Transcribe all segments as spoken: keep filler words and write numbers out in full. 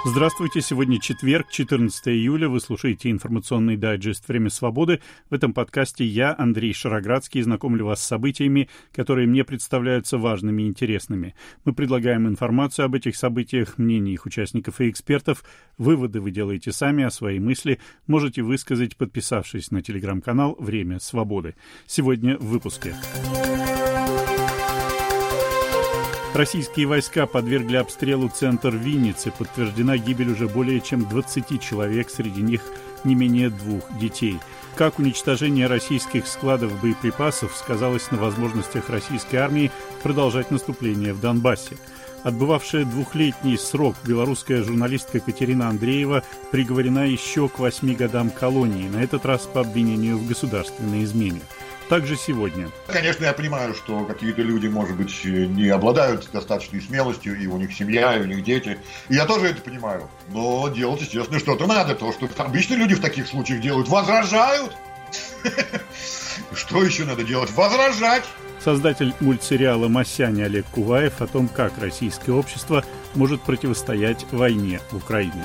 Здравствуйте, сегодня четверг, четырнадцатое июля, вы слушаете информационный дайджест «Время свободы». В этом подкасте я, Андрей Шароградский, знакомлю вас с событиями, которые мне представляются важными и интересными. Мы предлагаем информацию об этих событиях, мнения их участников и экспертов. Выводы вы делаете сами, а свои мысли можете высказать, подписавшись на телеграм-канал «Время свободы». Сегодня в выпуске. Российские войска подвергли обстрелу центр Винницы. Подтверждена гибель уже более чем двадцати человек, среди них не менее двух детей. Как уничтожение российских складов боеприпасов сказалось на возможностях российской армии продолжать наступление в Донбассе. Отбывавшая двухлетний срок белорусская журналистка Катерина Андреева приговорена еще к восьми годам колонии, на этот раз по обвинению в государственной измене. Также сегодня. Конечно, я понимаю, что какие-то люди, может быть, не обладают достаточной смелостью, и у них семья, и у них дети. И я тоже это понимаю. Но делать, естественно, что-то надо. То, что обычно люди в таких случаях делают, возражают. Что еще надо делать? Возражать. Создатель мультсериала «Масяня» Олег Куваев о том, как российское общество может противостоять войне в Украине.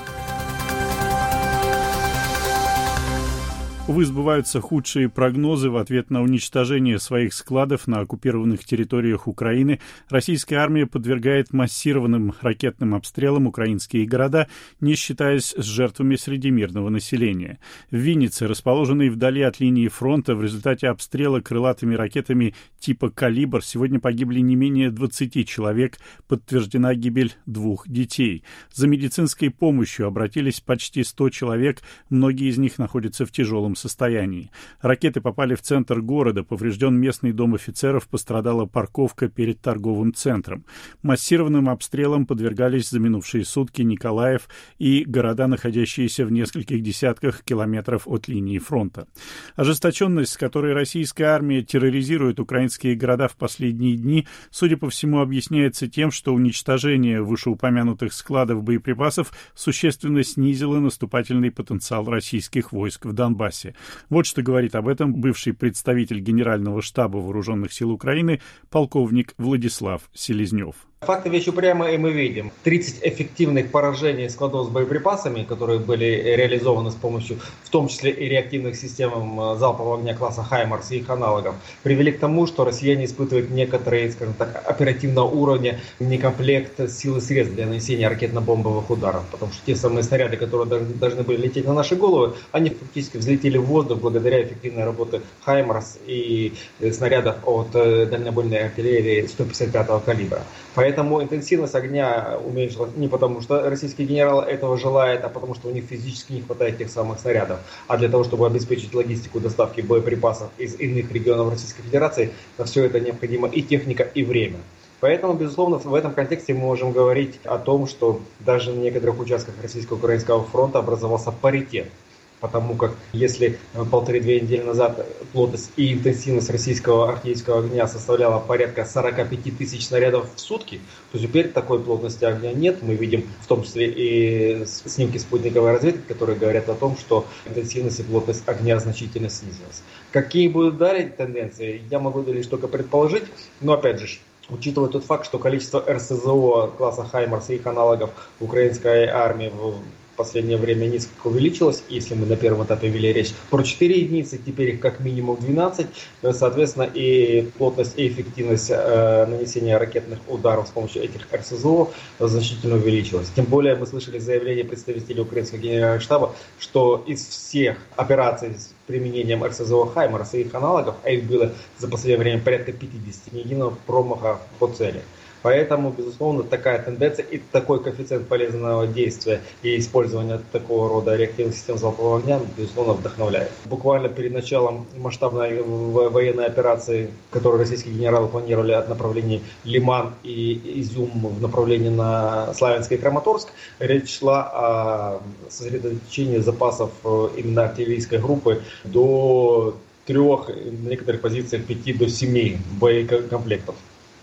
Увы, сбываются худшие прогнозы. В ответ на уничтожение своих складов на оккупированных территориях Украины российская армия подвергает массированным ракетным обстрелам украинские города, не считаясь с жертвами среди мирного населения. В Виннице, расположенной вдали от линии фронта, в результате обстрела крылатыми ракетами типа «Калибр» сегодня погибли не менее двадцати человек, подтверждена гибель двух детей. За медицинской помощью обратились почти сто человек, многие из них находятся в тяжелом состоянии. Ракеты попали в центр города, поврежден местный дом офицеров, пострадала парковка перед торговым центром. Массированным обстрелам подвергались за минувшие сутки Николаев и города, находящиеся в нескольких десятках километров от линии фронта. Ожесточенность, с которой российская армия терроризирует украинские города в последние дни, судя по всему, объясняется тем, что уничтожение вышеупомянутых складов боеприпасов существенно снизило наступательный потенциал российских войск в Донбассе. Вот что говорит об этом бывший представитель Генерального штаба Вооруженных сил Украины полковник Владислав Селезнев. Факты вещи упрямые, и мы видим тридцать эффективных поражений складов с боеприпасами, которые были реализованы с помощью, в том числе и реактивных систем залпового огня класса «Хаймарс» и их аналогов, привели к тому, что россияне испытывают некоторые, скажем так, оперативного уровня некомплект сил и средств для нанесения ракетно-бомбовых ударов. Потому что те самые снаряды, которые должны были лететь на наши головы, они фактически взлетели в воздух благодаря эффективной работе «Хаймарс» и снарядов от дальнобойной артиллерии сто пятьдесят пятого калибра. Поэтому интенсивность огня уменьшилась не потому, что российские генералы этого желают, а потому, что у них физически не хватает тех самых снарядов. А для того, чтобы обеспечить логистику доставки боеприпасов из иных регионов Российской Федерации, на все это необходимо и техника, и время. Поэтому, безусловно, в этом контексте мы можем говорить о том, что даже на некоторых участках Российско-Украинского фронта образовался паритет. Потому как если полторы-две недели назад плотность и интенсивность российского артиллерийского огня составляла порядка сорок пять тысяч снарядов в сутки, то теперь такой плотности огня нет. Мы видим в том числе и снимки спутниковой разведки, которые говорят о том, что интенсивность и плотность огня значительно снизилась. Какие будут далее тенденции, я могу лишь только предположить, но опять же, учитывая тот факт, что количество эр эс зэ о класса «Хаймарс» и их аналогов в украинской армии в в последнее время несколько увеличилось. Если мы на первом этапе вели речь про четыре единицы, теперь их как минимум двенадцать. Соответственно, и плотность, и эффективность э, нанесения ракетных ударов с помощью этих эр эс зэ о значительно увеличилась. Тем более мы слышали заявление представителей украинского генерального штаба, что из всех операций с применением эр эс зэ о «Хаймарс» и их аналогов, а их было за последнее время порядка пятьдесят, ни единого промаха по цели. Поэтому, безусловно, такая тенденция и такой коэффициент полезного действия и использования такого рода реактивных систем залпового огня, безусловно, вдохновляет. Буквально перед началом масштабной военной операции, которую российские генералы планировали от направления Лиман и Изюм в направлении на Славянск и Краматорск, речь шла о сосредоточении запасов именно артиллерийской группы до трех, на некоторых позициях пяти до семи боекомплектов.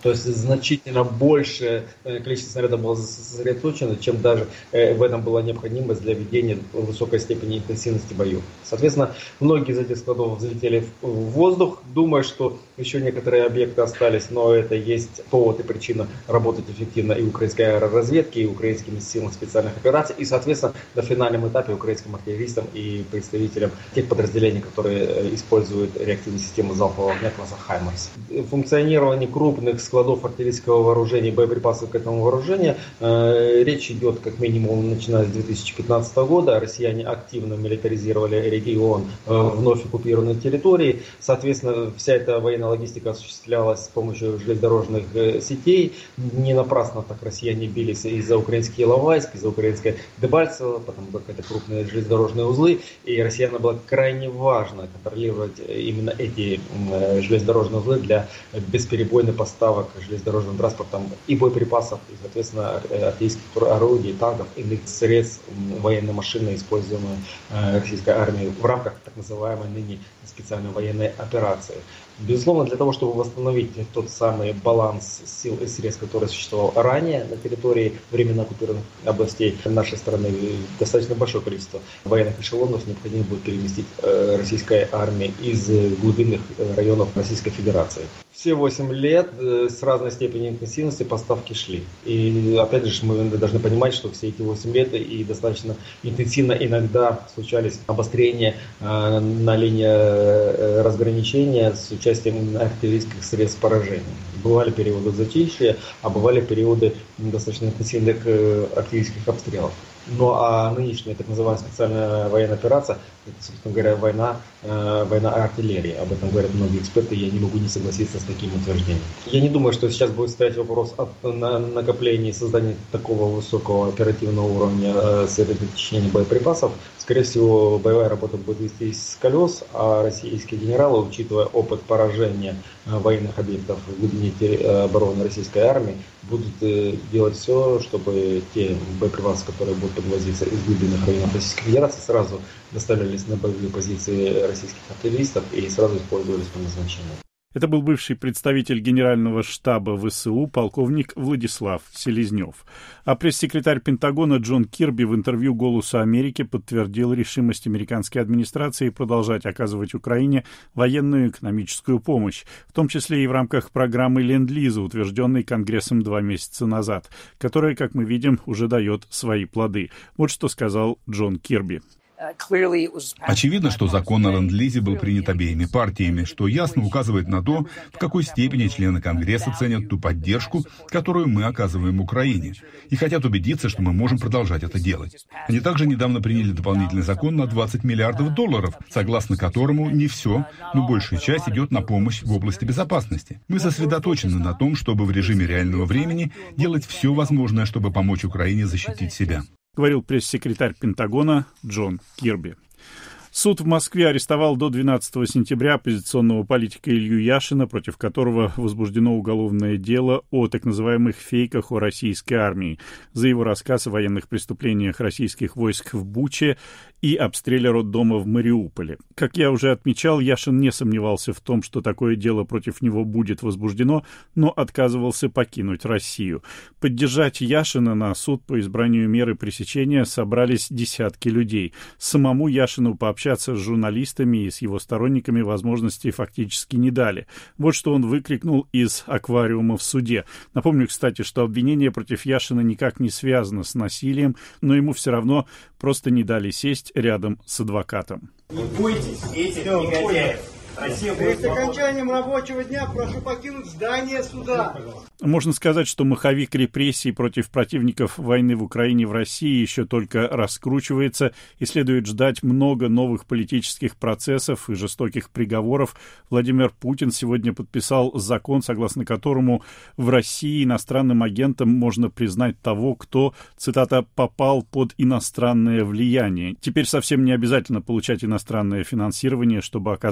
То есть значительно большее количество снарядов было сосредоточено, чем даже в этом была необходимость для ведения высокой степени интенсивности боев. Соответственно, многие из этих складов взлетели в воздух, думая, что еще некоторые объекты остались, но это есть повод и причина работать эффективно и украинской аэроразведки, и украинскими силами специальных операций, и, соответственно, на финальном этапе украинским артиллеристам и представителям тех подразделений, которые используют реактивные системы залпового огня класса «Хаймарс». Функционирование крупных складов артиллерийского вооружения и боеприпасов к этому вооружению э, речь идет как минимум начиная с две тысячи пятнадцатого года. Россияне активно милитаризировали регион э, вновь оккупированной территории. Соответственно, вся эта военная логистика осуществлялась с помощью железнодорожных э, сетей. Не напрасно так россияне бились и за украинский Иловайск, и за украинское Дебальцево, потому как это крупные железнодорожные узлы. И россиянам было крайне важно контролировать именно эти э, железнодорожные узлы для бесперебойных поставок железнодорожным транспортом и боеприпасов, и, соответственно, артиллерийских орудий, танков, иных средств военной машины, используемой российской армией в рамках так называемой ныне специальной военной операции. Безусловно, для того, чтобы восстановить тот самый баланс сил и средств, который существовал ранее на территории временно оккупированных областей нашей страны, достаточно большое количество военных эшелонов необходимо будет переместить российской армии из глубинных районов Российской Федерации. Все восемь лет с разной степенью интенсивности поставки шли. И опять же мы должны понимать, что все эти восемь лет и достаточно интенсивно иногда случались обострения на линии разграничения с участием артиллерийских средств поражения. Бывали периоды затишья, а бывали периоды достаточно интенсивных артиллерийских обстрелов. Ну а нынешняя так называемая специальная военная операция, это, собственно говоря, война, э, война артиллерии. Об этом говорят многие эксперты, и я не могу не согласиться с таким утверждением. Я не думаю, что сейчас будет стоять вопрос о накоплении и создании такого высокого оперативного уровня э, сосредоточения боеприпасов. Скорее всего, боевая работа будет вестись с колес, а российские генералы, учитывая опыт поражения э, военных объектов в глубине обороны российской армии, будут э, делать все, чтобы те боеприпасы, которые будут подвозиться из глубинных районов Российской Федерации, сразу доставлялись на боевые позиции российских артиллеристов и сразу использовались по назначению. Это был бывший представитель Генерального штаба ВСУ полковник Владислав Селезнев. А пресс-секретарь Пентагона Джон Кирби в интервью «Голосу Америки» подтвердил решимость американской администрации продолжать оказывать Украине военную и экономическую помощь, в том числе и в рамках программы Ленд-Лиза, утвержденной Конгрессом два месяца назад, которая, как мы видим, уже дает свои плоды. Вот что сказал Джон Кирби. Очевидно, что закон о ленд-лизе был принят обеими партиями, что ясно указывает на то, в какой степени члены Конгресса ценят ту поддержку, которую мы оказываем Украине, и хотят убедиться, что мы можем продолжать это делать. Они также недавно приняли дополнительный закон на двадцать миллиардов долларов, согласно которому не все, но большая часть идет на помощь в области безопасности. Мы сосредоточены на том, чтобы в режиме реального времени делать все возможное, чтобы помочь Украине защитить себя. Говорил пресс-секретарь Пентагона Джон Кирби. Суд в Москве арестовал до двенадцатого сентября оппозиционного политика Илью Яшина, против которого возбуждено уголовное дело о так называемых фейках о российской армии, за его рассказ о военных преступлениях российских войск в Буче и обстреле роддома в Мариуполе. Как я уже отмечал, Яшин не сомневался в том, что такое дело против него будет возбуждено, но отказывался покинуть Россию. Поддержать Яшина на суд по избранию меры пресечения собрались десятки людей. Самому Яшину пообщаться Общаться с журналистами и с его сторонниками возможности фактически не дали. Вот что он выкрикнул из аквариума в суде. Напомню, кстати, что обвинение против Яшина никак не связано с насилием, но ему все равно просто не дали сесть рядом с адвокатом. Не бойтесь этих негодяев. Перед окончанием рабочего дня прошу покинуть здание суда. Можно сказать, что маховик репрессий против противников войны в Украине в России еще только раскручивается, и следует ждать много новых политических процессов и жестоких приговоров. Владимир Путин сегодня подписал закон, согласно которому в России иностранным агентом можно признать того, кто, цитата, «попал под иностранное влияние». Теперь совсем не обязательно получать иностранное финансирование, чтобы оказаться иностранным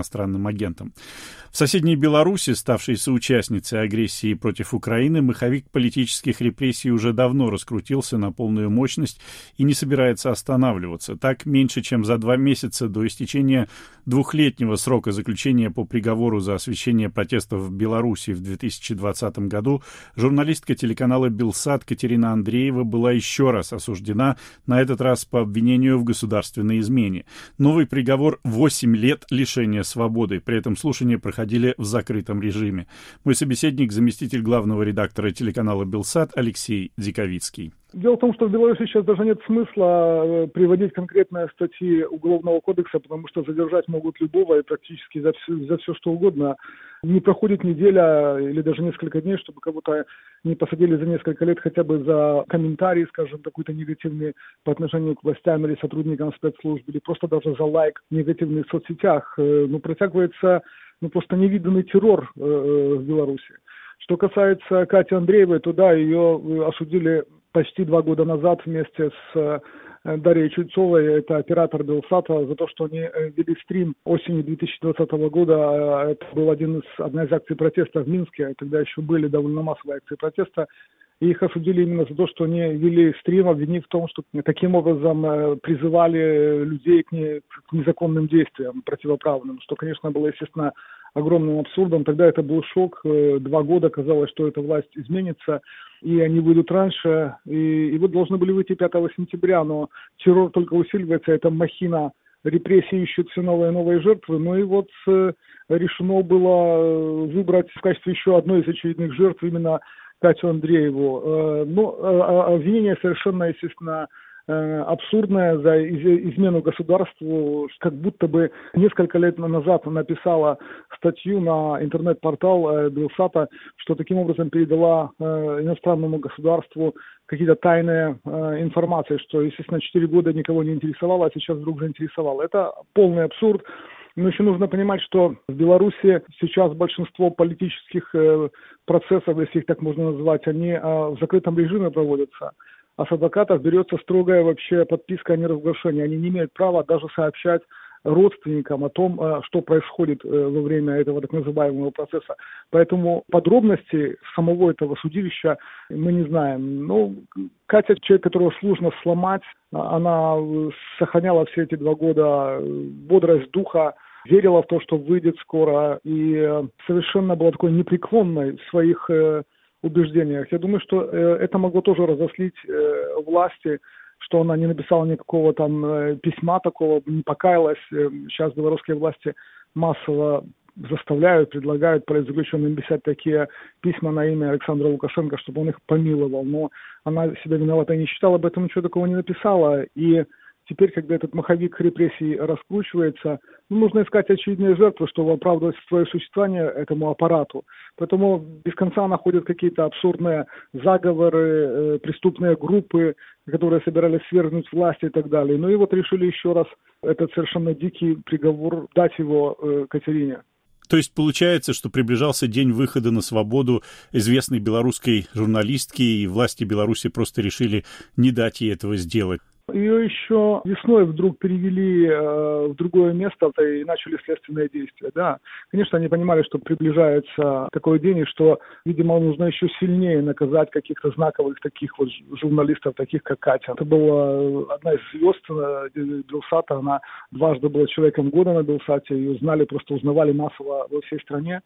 иностранным агентом. В соседней Беларуси, ставшей соучастницей агрессии против Украины, маховик политических репрессий уже давно раскрутился на полную мощность и не собирается останавливаться. Так, меньше чем за два месяца до истечения двухлетнего срока заключения по приговору за освещение протестов в Беларуси в две тысячи двадцатом году журналистка телеканала «Белсат» Катерина Андреева была еще раз осуждена, на этот раз по обвинению в государственной измене. Новый приговор — восемь лет лишения свободы. При этом слушания проходили в закрытом режиме. Мой собеседник — заместитель главного редактора телеканала «Белсат» Алексей Диковицкий. Дело в том, что в Беларуси сейчас даже нет смысла приводить конкретные статьи Уголовного кодекса, потому что задержать могут любого и практически за все, за все что угодно. Не проходит неделя или даже несколько дней, чтобы кого-то не посадили за несколько лет хотя бы за комментарий, скажем, какой-то негативный по отношению к властям или сотрудникам спецслужб, или просто даже за лайк негативный в соцсетях. Ну, протягивается ну, просто невиданный террор э, в Беларуси. Что касается Кати Андреевой, то да, ее осудили почти два года назад вместе с Дарьей Чуйцовой, это оператор Белсата, за то, что они вели стрим осенью две тысячи двадцатого года. Это был один из, одна из акций протеста в Минске, тогда еще были довольно массовые акции протеста. И их осудили именно за то, что они вели стрим, обвинив в том, что таким образом призывали людей к, не, к незаконным действиям противоправным, что, конечно, было, естественно, огромным абсурдом. Тогда это был шок. Два года казалось, что эта власть изменится, и они выйдут раньше. И, и вот должны были выйти пятого сентября, но террор только усиливается, эта махина репрессий, ищут все новые и новые жертвы. Ну и вот э, решено было выбрать в качестве еще одной из очередных жертв именно Катю Андрееву. Э, ну, э, обвинение совершенно, естественно, абсурдная за измену государству, как будто бы несколько лет назад написала статью на интернет-портал Белсата, что таким образом передала иностранному государству какие-то тайные информации, что, естественно, четыре года никого не интересовало, а сейчас вдруг заинтересовало. Это полный абсурд. Но еще нужно понимать, что в Беларуси сейчас большинство политических процессов, если их так можно назвать, они в закрытом режиме проводятся. А с адвокатов берется строгая вообще подписка о неразглашении. Они не имеют права даже сообщать родственникам о том, что происходит во время этого так называемого процесса. Поэтому подробности самого этого судилища мы не знаем. Но Катя, человек, которого сложно сломать, она сохраняла все эти два года бодрость духа, верила в то, что выйдет скоро, и совершенно была такой непреклонной в своих убеждениях. Я думаю, что э, это могло тоже разослить э, власти, что она не написала никакого там э, письма такого, не покаялась. Э, сейчас белорусские власти массово заставляют, предлагают политзаключенным писать такие письма на имя Александра Лукашенко, чтобы он их помиловал. Но она себя виноватой не считала, об этом ничего такого не написала. И теперь, когда этот маховик репрессий раскручивается, ну, нужно искать очевидные жертвы, чтобы оправдывать свое существование этому аппарату. Поэтому без конца находят какие-то абсурдные заговоры, э, преступные группы, которые собирались свергнуть власть и так далее. Ну и вот решили еще раз этот совершенно дикий приговор дать его э, Катерине. То есть получается, что приближался день выхода на свободу известной белорусской журналистки, и власти Беларуси просто решили не дать ей этого сделать. Ее еще весной вдруг перевели э, в другое место и начали следственные действия. Да, конечно, они понимали, что приближается такой день, и что, видимо, нужно еще сильнее наказать каких-то знаковых таких вот журналистов, таких как Катя. Это была одна из звезд Белсата, она дважды была человеком года на Белсате, ее знали, просто узнавали массово во всей стране.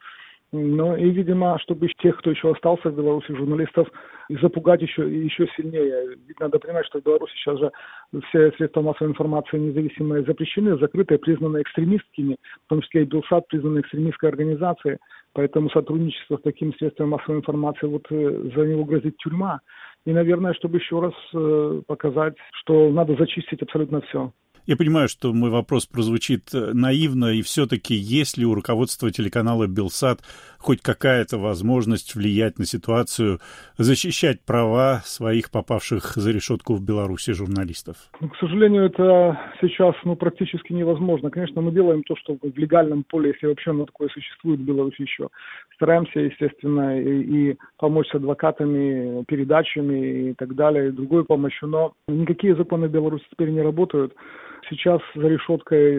Ну и, видимо, чтобы тех, кто еще остался в Беларуси, журналистов, запугать еще, еще сильнее. Ведь надо понимать, что в Беларуси сейчас же все средства массовой информации независимые запрещены, закрытые, признаны экстремистскими, в том числе и Белсат признаны экстремистской организацией. Поэтому сотрудничество с такими средствами массовой информации, вот за него грозит тюрьма. И, наверное, чтобы еще раз показать, что надо зачистить абсолютно все. Я понимаю, что мой вопрос прозвучит наивно, и все-таки есть ли у руководства телеканала «Белсат» хоть какая-то возможность влиять на ситуацию, защищать права своих попавших за решетку в Беларуси журналистов? К сожалению, это сейчас ну, практически невозможно. Конечно, мы делаем то, что в легальном поле, если вообще оно такое существует в Беларуси еще. Стараемся, естественно, и, и помочь с адвокатами, передачами и так далее, и другой помощью, но никакие законы в Беларуси теперь не работают. Сейчас за решеткой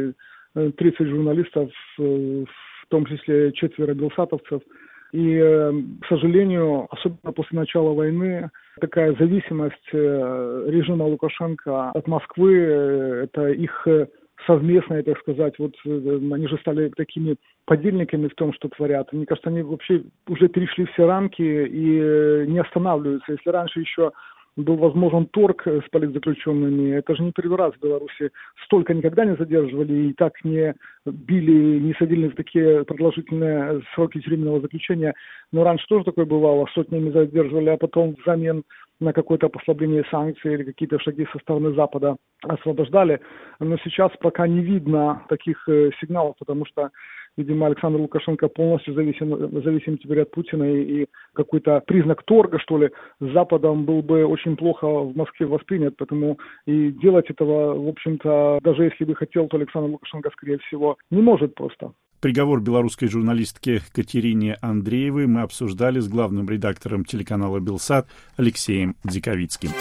тридцать журналистов, в том числе четверо белсатовцев. И, к сожалению, особенно после начала войны, такая зависимость режима Лукашенко от Москвы, это их совместное, так сказать, вот они же стали такими подельниками в том, что творят. Мне кажется, они вообще уже перешли все рамки и не останавливаются. Если раньше еще был возможен торг с политзаключенными, это же не первый раз в Беларуси. Столько никогда не задерживали и так не били, не садили в такие продолжительные сроки тюремного заключения. Но раньше тоже такое бывало, сотнями задерживали, а потом взамен на какое-то послабление санкций или какие-то шаги со стороны Запада освобождали. Но сейчас пока не видно таких сигналов, потому что, видимо, Александр Лукашенко полностью зависим, зависим теперь от Путина, и, и какой-то признак торга, что ли, с Западом был бы очень плохо в Москве воспринят, поэтому и делать этого, в общем-то, даже если бы хотел, то Александр Лукашенко, скорее всего, не может просто. Приговор белорусской журналистке Катерине Андреевой мы обсуждали с главным редактором телеканала «Белсат» Алексеем Дзиковицким.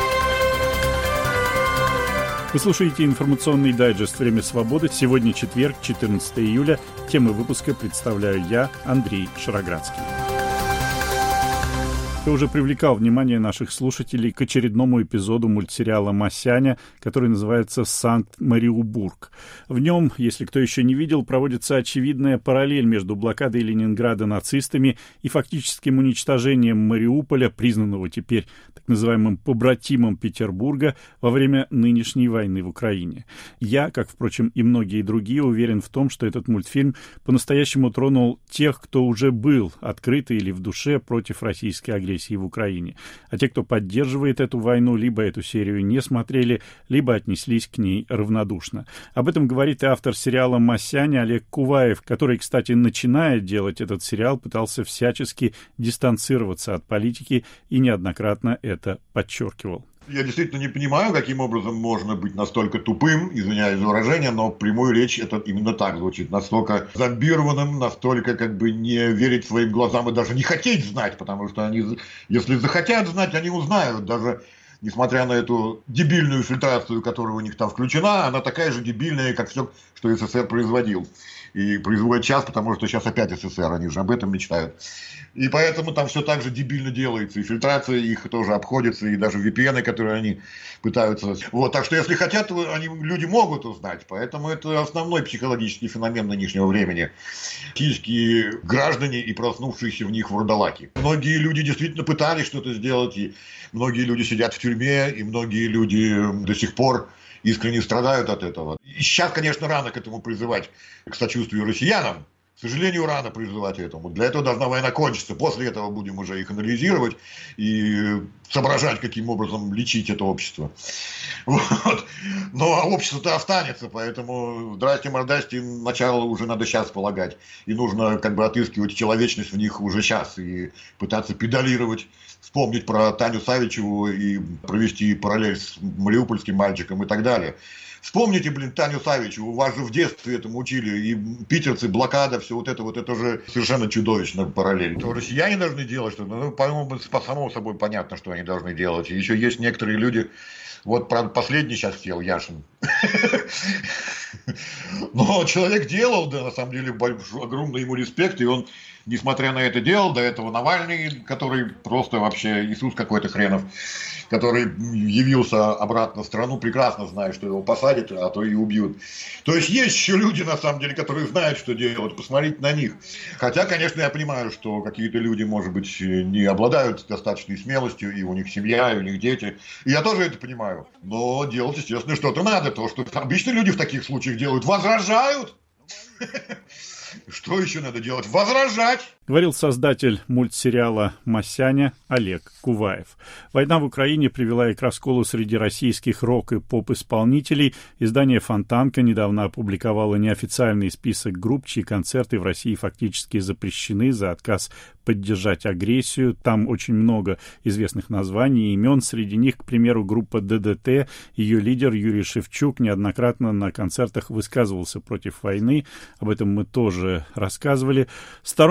Вы слушаете информационный дайджест «Время свободы». Сегодня четверг, четырнадцатого июля. Темы выпуска представляю я, Андрей Шароградский. Я уже привлекал внимание наших слушателей к очередному эпизоду мультсериала «Масяня», который называется «Санкт-Мариубург». В нем, если кто еще не видел, проводится очевидная параллель между блокадой Ленинграда нацистами и фактическим уничтожением Мариуполя, признанного теперь так называемым побратимом Петербурга, во время нынешней войны в Украине. Я, как, впрочем, и многие другие, уверен в том, что этот мультфильм по-настоящему тронул тех, кто уже был открыто или в душе против российской агрессии в Украине. А те, кто поддерживает эту войну, либо эту серию не смотрели, либо отнеслись к ней равнодушно. Об этом говорит и автор сериала «Масяня» Олег Куваев, который, кстати, начиная делать этот сериал, пытался всячески дистанцироваться от политики и неоднократно это подчеркивал. Я действительно не понимаю, каким образом можно быть настолько тупым, извиняюсь за выражение, но прямую речь это именно так звучит. Настолько зомбированным, настолько как бы не верить своим глазам и даже не хотеть знать, потому что они, если захотят знать, они узнают. Даже несмотря на эту дебильную фильтрацию, которая у них там включена, она такая же дебильная, как все, что СССР производил. И производит сейчас, потому что сейчас опять СССР, они же об этом мечтают. И поэтому там все так же дебильно делается, и фильтрация их тоже обходится, и даже ви пи эн, которые они пытаются. Вот, так что если хотят, они, люди могут узнать, поэтому это основной психологический феномен нынешнего времени. Киевские граждане и проснувшиеся в них вурдалаки. Многие люди действительно пытались что-то сделать, и многие люди сидят в тюрьме, и многие люди до сих пор искренне страдают от этого. И сейчас, конечно, рано к этому призывать, к сочувствию россиянам. К сожалению, рано призывать этому. Для этого должна война кончиться. После этого будем уже их анализировать и соображать, каким образом лечить это общество. Вот. Но общество-то останется, поэтому здрасте-мордасте, начало уже надо сейчас полагать. И нужно как бы отыскивать человечность в них уже сейчас и пытаться педалировать, вспомнить про Таню Савичеву и провести параллель с мариупольским мальчиком и так далее. Вспомните, блин, Таню Савичеву, вас же в детстве этому учили, и питерцы, блокада, все вот это вот, это же совершенно чудовищно параллель. То россияне должны делать что-то, ну, по-моему, само собой понятно, что они должны делать. И еще есть некоторые люди, вот, правда, последний сейчас сел, Яшин. Но человек делал, да, на самом деле, огромный ему респект, и он, несмотря на это, делал. До этого Навальный, который просто вообще Иисус какой-то хренов, который явился обратно в страну, прекрасно зная, что его посадят, а то и убьют. То есть есть еще люди, на самом деле, которые знают, что делать, посмотрите на них. Хотя, конечно, я понимаю, что какие-то люди, может быть, не обладают достаточной смелостью, и у них семья, и у них дети. И я тоже это понимаю. Но делать, естественно, что-то надо. То, что обычно люди в таких случаях делают, возражают. Что еще надо делать? Возражать! Говорил создатель мультсериала «Масяня» Олег Куваев. Война в Украине привела и к расколу среди российских рок- и поп-исполнителей. Издание «Фонтанка» недавно опубликовало неофициальный список групп, чьи концерты в России фактически запрещены за отказ поддержать агрессию. Там очень много известных названий и имен. Среди них, к примеру, группа дэ дэ тэ. Ее лидер Юрий Шевчук неоднократно на концертах высказывался против войны. Об этом мы тоже рассказывали. Сторонников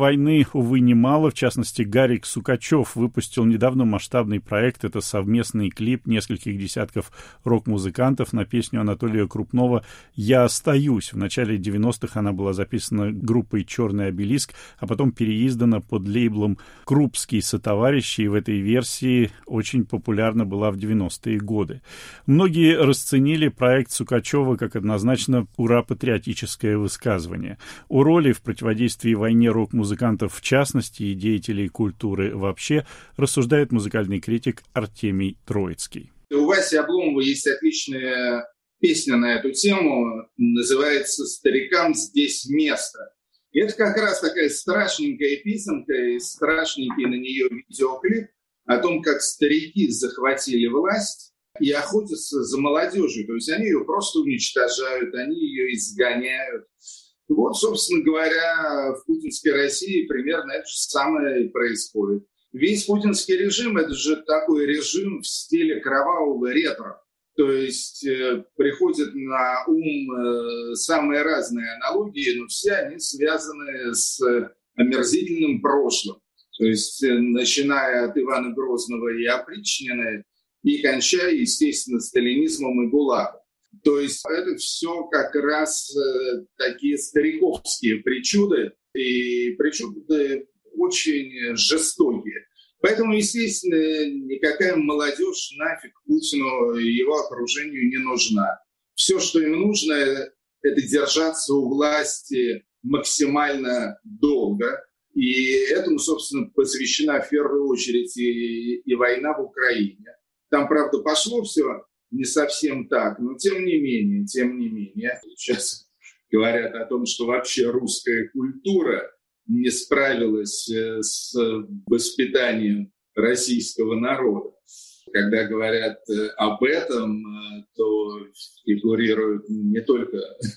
войны, увы, немало. В частности, Гарик Сукачев выпустил недавно масштабный проект. Это совместный клип нескольких десятков рок-музыкантов на песню Анатолия Крупнова «Я остаюсь». В начале девяностых она была записана группой «Черный обелиск», а потом переиздана под лейблом «Крупские сотоварищи», и в этой версии очень популярна была в девяностые годы. Многие расценили проект Сукачева как однозначно ура-патриотическое высказывание. О роли в противодействии войне рок-музыкантов в частности и деятелей культуры вообще рассуждает музыкальный критик Артемий Троицкий. У Васи Обломова есть отличная песня на эту тему, называется «Старикам здесь место». И это как раз такая страшненькая песенка и страшненький на нее видеоклип о том, как старики захватили власть и охотятся за молодежью. То есть они ее просто уничтожают, они ее изгоняют. Вот, собственно говоря, в путинской России примерно это же самое и происходит. Весь путинский режим – это же такой режим в стиле кровавого ретро. То есть э, приходят на ум э, самые разные аналогии, но все они связаны с омерзительным прошлым. То есть э, начиная от Ивана Грозного и опричнины и кончая, естественно, сталинизмом и ГУЛАГом. То есть это все как раз э, такие стариковские причуды, и причуды очень жестокие. Поэтому, естественно, никакая молодежь нафиг Путину и его окружению не нужна. Все, что им нужно, это держаться у власти максимально долго. И этому, собственно, посвящена в первую очередь и, и война в Украине. Там, правда, пошло все не совсем так, но тем не менее, тем не менее. Сейчас говорят о том, что вообще русская культура не справилась с воспитанием российского народа. Когда говорят об этом, то фигурируют не только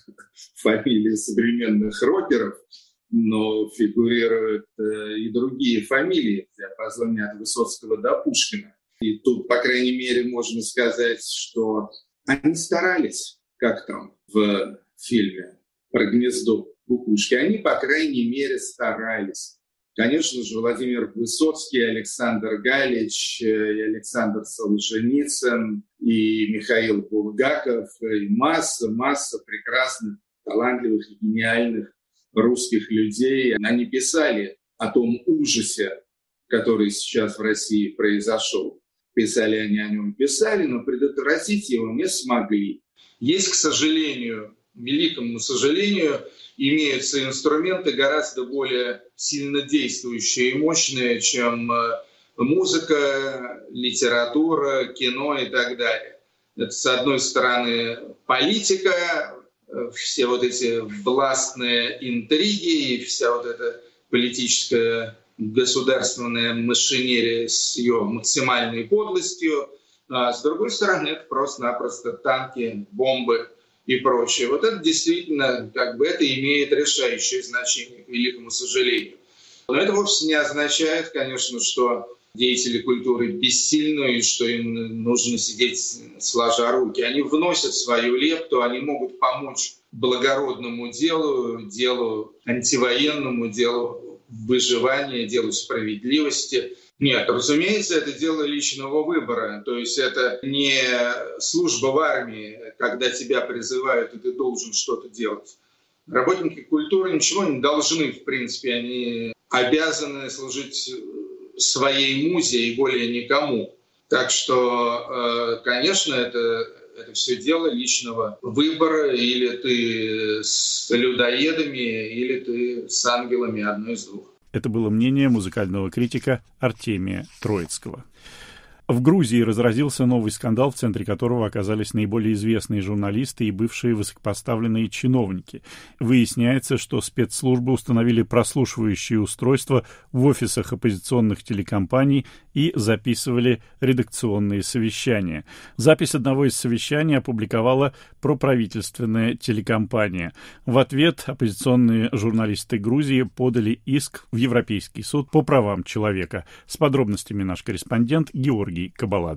фамилии современных рокеров, но фигурируют и другие фамилии, в диапазоне от Высоцкого до Пушкина. И тут, по крайней мере, можно сказать, что они старались, как там в фильме про гнездо кукушки, они, по крайней мере, старались. Конечно же, Владимир Высоцкий, Александр Галич, и Александр Солженицын, и Михаил Булгаков, и масса, масса прекрасных, талантливых и гениальных русских людей. Они писали о том ужасе, который сейчас в России произошел. Писали они о нем, писали, но предотвратить его не смогли. Есть, к сожалению, великому сожалению, имеются инструменты гораздо более сильно действующие и мощные, чем музыка, литература, кино и так далее. Это, с одной стороны, политика, все вот эти властные интриги и вся вот эта политическая государственная машинерия с ее максимальной подлостью. А с другой стороны, это просто-напросто танки, бомбы и прочее. Вот это действительно, как бы, это имеет решающее значение, к великому сожалению. Но это вовсе не означает, конечно, что деятели культуры бессильны и что им нужно сидеть сложа руки. Они вносят свою лепту, они могут помочь благородному делу, делу антивоенному, делу выживания, делу справедливости. Нет, разумеется, это дело личного выбора. То есть это не служба в армии, когда тебя призывают, и ты должен что-то делать. Работники культуры ничего не должны, в принципе. Они обязаны служить своей музе и более никому. Так что, конечно, это, это все дело личного выбора. Или ты с людоедами, или ты с ангелами, одно из двух. Это было мнение музыкального критика Артемия Троицкого. В Грузии разразился новый скандал, в центре которого оказались наиболее известные журналисты и бывшие высокопоставленные чиновники. Выясняется, что спецслужбы установили прослушивающие устройства в офисах оппозиционных телекомпаний и записывали редакционные совещания. Запись одного из совещаний опубликовала проправительственная телекомпания. В ответ оппозиционные журналисты Грузии подали иск в Европейский суд по правам человека. С подробностями наш корреспондент Георгий Кабаладзе.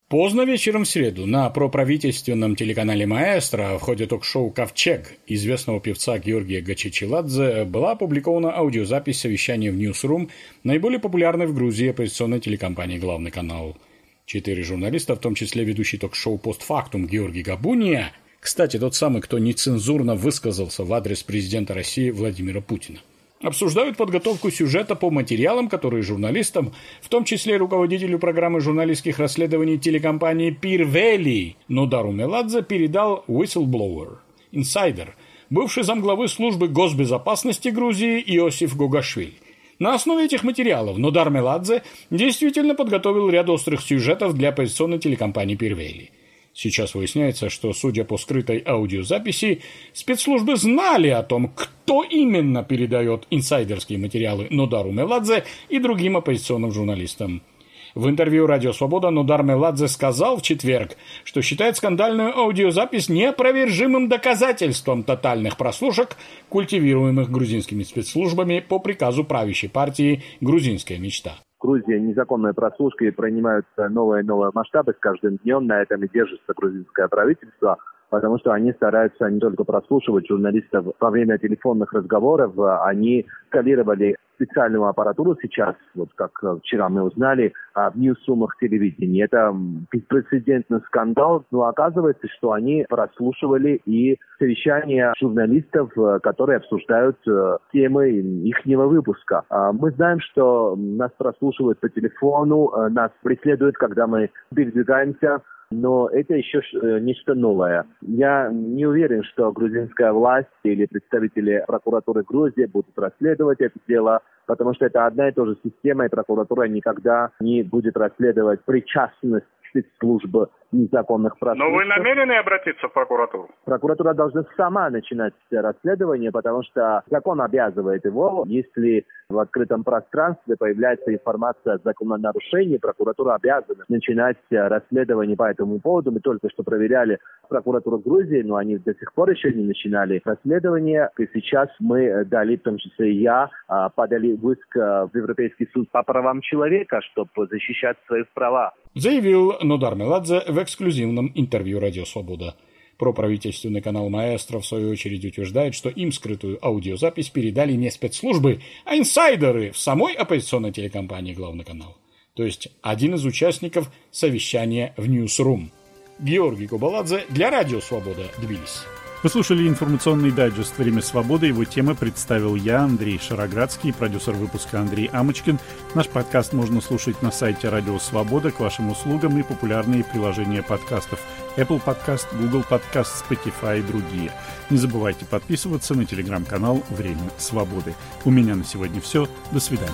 Поздно вечером в среду на проправительственном телеканале «Маэстро» в ходе ток-шоу «Ковчег» известного певца Георгия Гачичеладзе была опубликована аудиозапись совещания в Newsroom, наиболее популярной в Грузии оппозиционной телекомпании «Главный канал». Четыре журналиста, в том числе ведущий ток-шоу «Постфактум» Георгий Габуния, кстати, тот самый, кто нецензурно высказался в адрес президента России Владимира Путина, обсуждают подготовку сюжета по материалам, которые журналистам, в том числе руководителю программы журналистских расследований телекомпании Пирвели Нодару Меладзе передал whistleblower, инсайдер, бывший замглавы службы госбезопасности Грузии Иосиф Гогашвили. На основе этих материалов Нодар Меладзе действительно подготовил ряд острых сюжетов для оппозиционной телекомпании Пирвели. Сейчас выясняется, что, судя по скрытой аудиозаписи, спецслужбы знали о том, кто именно передает инсайдерские материалы Нодару Меладзе и другим оппозиционным журналистам. В интервью «Радио Свобода» Нодар Меладзе сказал в четверг, что считает скандальную аудиозапись неопровержимым доказательством тотальных прослушек, культивируемых грузинскими спецслужбами по приказу правящей партии «Грузинская мечта». В Грузии незаконные прослушки принимаются новые и новые масштабы с каждым днем. На этом и держится грузинское правительство, потому что они стараются не только прослушивать журналистов во время телефонных разговоров, они скалировали специальную аппаратуру сейчас, вот как вчера мы узнали, в ньюсрумах телевидения. Это беспрецедентный скандал, но оказывается, что они прослушивали и совещания журналистов, которые обсуждают темы ихнего выпуска. Мы знаем, что нас прослушивают по телефону, нас преследуют, когда мы передвигаемся, но это еще нечто новое. Я не уверен, что грузинская власть или представители прокуратуры Грузии будут расследовать это дело, потому что это одна и та же система, и прокуратура никогда не будет расследовать причастность спецслужбы незаконных прослушек. Но вы намерены обратиться в прокуратуру? Прокуратура должна сама начинать расследование, потому что закон обязывает его. Если в открытом пространстве появляется информация о закононарушении, прокуратура обязана начинать расследование по этому поводу. Мы только что проверяли прокуратуру Грузии, но они до сих пор еще не начинали расследование. И сейчас мы дали, в том числе и я, подали иск в Европейский суд по правам человека, чтобы защищать свои права. Заявил Нодар Меладзе в эксклюзивном интервью «Радио Свобода». Проправительственный канал «Маэстро» в свою очередь утверждает, что им скрытую аудиозапись передали не спецслужбы, а инсайдеры в самой оппозиционной телекомпании «Главный канал». То есть один из участников совещания в Newsroom. Георгий Кубаладзе для «Радио Свобода», Тбилиси. Вы слушали информационный дайджест «Время свободы». Его темы представил я, Андрей Шароградский, продюсер выпуска Андрей Амочкин. Наш подкаст можно слушать на сайте «Радио Свобода» к вашим услугам и популярные приложения подкастов Apple Podcast, Google Podcast, Spotify и другие. Не забывайте подписываться на телеграм-канал «Время свободы». У меня на сегодня все. До свидания.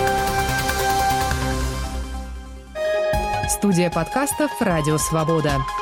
Студия подкастов «Радио Свобода».